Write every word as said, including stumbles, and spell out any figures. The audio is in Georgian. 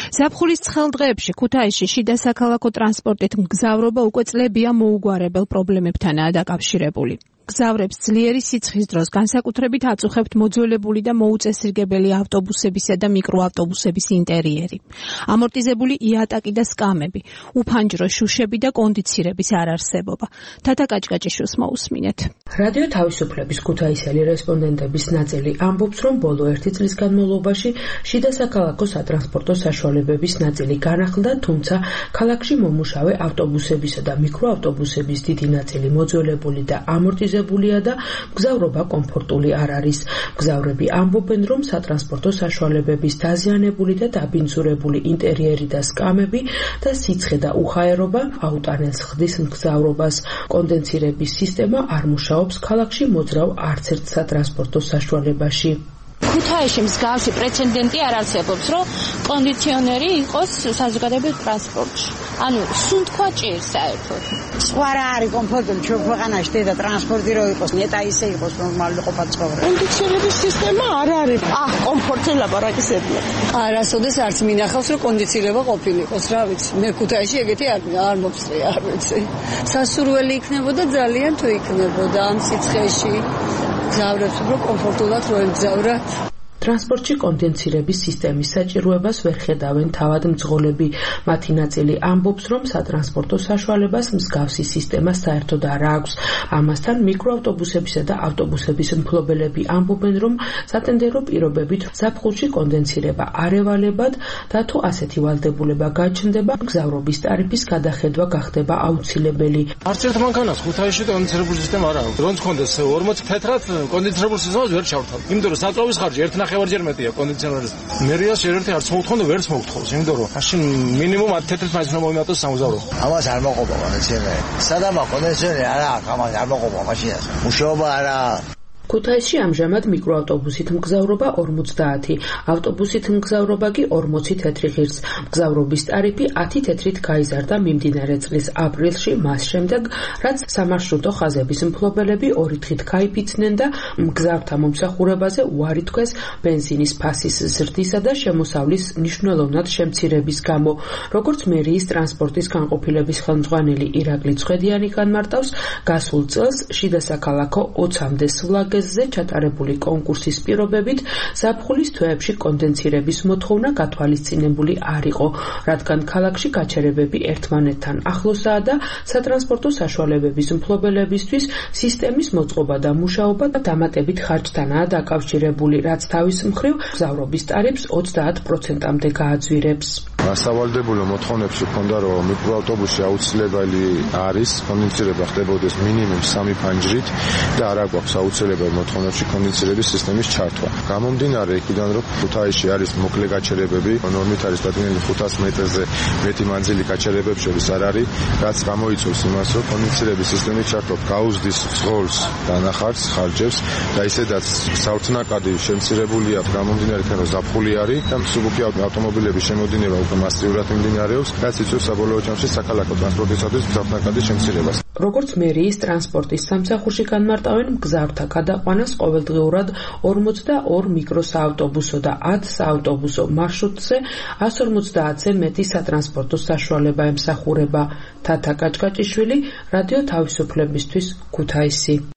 ზაფხულის ცხელ დღეებში ქუთაისში შიდა საქალაქო ტრანსპორტით მგზავრობა უკვე წლებია მოუგვარებელ პრობლემებთანაა დაკავშირებული. გზავრებს ძლიერი სიცხის დროს განსაკუთრებით აწუხებთ მოძველებული და მოუწესრიგებელი ავტობუსებისა და მიკროავტობუსების ინტერიერი. ამორტიზებული იატაკი და სკამები, უფანჯრო შუშები და კონდიცირების არარსებობა. თათა კაჭკაჭიშვილს მოусმინეთ. რადიო თავისუფლების ქუთაისელი რესპონდენტების ნაწილი ამბობს, რომ ბოლო ერთი წლის განმავლობაში შიდა საქალაქო სატრანსპორტო საშუალებების ნაწილი განახლდა, თუმცა ქალაქში მომუშავე ავტობუსებისა და მიკროავტობუსების დიდი ნაწილი მოძველებული და ამორტიზებული და მგზავრობა კომფორტული არ არის. მგზავრები ამბობენ, რომ სატრანსპორტო საშუალებების დაზიანებული და დაბინძურებული ინტერიერი და სკამები და სიცხე და უხაერობა აუტანელს ხდის მგზავრობას. კონდენსირების სისტემა არ მუშაობს ქალაქში მოძრავ არც ერთ სატრანსპორტო საშუალებაში. ქუთაისში მსგავსი პრეცედენტი არ არსებობს, რომ კონდიციონერი იყოს საზოგადოებრივ ტრანსპორტში. ანუ სუნთქვა ჭირს საერთოდ. სხვა რა არის კომფორტული ჩვენ ქვეყანაში და ტრანსპორტი რო იყოს, ნეტა ისე იყოს ნორმალური ყოფა ცხოვრება. კონდიციონერის სისტემა არ არის. აჰ, კომფორტზე ლაპარაკის ედლა. არასოდეს არც მინახავს, რომ კონდიცირება ყოფილიყოს, რა ვიცი. მე ქუთაისში ეგეთი არ არ მომწრია, არ ვიცი. სასურველი იქნებოდა ძალიან თუ იქნებოდა ამ სიცხეში. გზავრებს უფრო კომფორტულად რო ემგზავრათ. ტრანსპორტში კონდენსირების სისტემის საჭიროებას ვერ ხედავენ თავად მძღოლები. მათი ნაწილი ამბობს, რომ სატრანსპორტო საშუალებას მსგავსი სისტემა საერთოდ არ აქვს. ამასთან მიკროავტობუსებისა და ავტობუსების მფლობელები ამბობენ, რომ სატენდერო პირობებით ზაფხულში კონდენსირება არ ევალებათ და თუ ასეთი ვალდებულება გაჩნდება, მგზავრობის ტარიფის გადახედვა გახდება აუცილებელი. არც ერთ მანქანას ქუთაისში კონდენსირებული სისტემა არ აქვს. როც კონდეს ორმოც თეთრად კონდენსირებული სისტემას ვერ ჩავთავ. იმიტომ რომ საწვავის ხარჯი ერთ ნახევარჯერ მეტია კონდიციონერის. მერიას ერთ-ერთი არც მოუთხონ და ვერც მოუთხოს, იმიტომ რომ მაშინ მინიმუმ თეთრით მაინც უნდა მომიმატოს სამგზავრო. ამას არ მოყობა კონდიციონერი. სადამა კონდიციონერი არა აქვს, ამას არ მოყობა მაშინას. მუშაობა არა. ქუთაისში ამჟამად მიკროავტობუსით მგზავრობა ორმოცდაათი, ავტობუსით მგზავრობა კი ორმოცი თეთრი ღირს. მგზავრობის ტარიფი ათი თეთრით გაიზარდა მიმდინარე წლის აპრილში, მას შემდეგ, რაც სამარშრუტო ხაზების მფლობელები ორი დღით გაიფიცნენ და მგზავრთა მომსახურებაზე უარი თქვეს ბენზინის ფასის ზრდისა და შემოსავლის მნიშვნელოვნად შემცირების გამო. როგორც მერიის ტრანსპორტის განყოფილების ხელმძღვანელი ირაკლი ცხედიანი განმარტავს, გასულ წელს შიდა საქალაქო ოცამდე სვლაგ ზე ჩატარებული კონკურსის პირობებით ზაფხულის თვეებში კონდენსირების მოთხოვნა გათვალისწინებული არ იყო, რადგან ქალაქში გაჩერებები ერთმანეთთან ახლოსაა და სატრანსპორტო საშუალებების მფლობელებისთვის სისტემის მოწყობა და მუშაობა დამატებით ხარჯთანაა დაკავშირებული, რაც თავის მხრივ მგზავრობის ტარიფს ოცდაათ პროცენტამდე გააძვირებს. მასავალდებულო მოთხოვნებში ჰქონდა, რომ მიკროავტობუსში აუცილებელი არის კონდენსირება ხდებოდეს მინიმუმ სამი ფანჯრით და არ აქვს აუცილებელი მოთხოვნებში კონდენსირების სისტემის ჩართვა. გამომდინარე იქიდან, რომ ქუთაისში არის მოკლე გაჩერებები, ნორმით არის დადგენილი ხუთას მეტრზე მეტი მანძილი გაჩერებებს შორის არ არის, რაც გამოიწვევს იმას, რომ კონდენსირების სისტემის ჩართვა გაუზდის ზღოლს დანახარს, ხარჯებს და ისედაც საერთნაკადი შემცირებულია გამომდინარე იქიდან, რომ ზაფხული არის და მსუბუქი ავტომობილების შემოდინება უკვე მასიურად მიმდინარეობს, რაც იწვევს საბოლოო ჯამში საქალაქო ტრანსპორტისათვის საერთნაკადი შემცირებას. როგორც მერიის ტრანსპორტის სამსახურში განმარტავენ, მგზავრთა გადაყვანას ყოველდღიურად ორმოცდაორი მიკროსაავტობუსო და ათ საავტობუსო მარშრუტზე ასი ორმოცდაათზე მეტი სატრანსპორტო საშუალება ემსახურება. თათა კაჭკაჭიშვილი, რადიო თავისუფლებისთვის, ქუთაისი.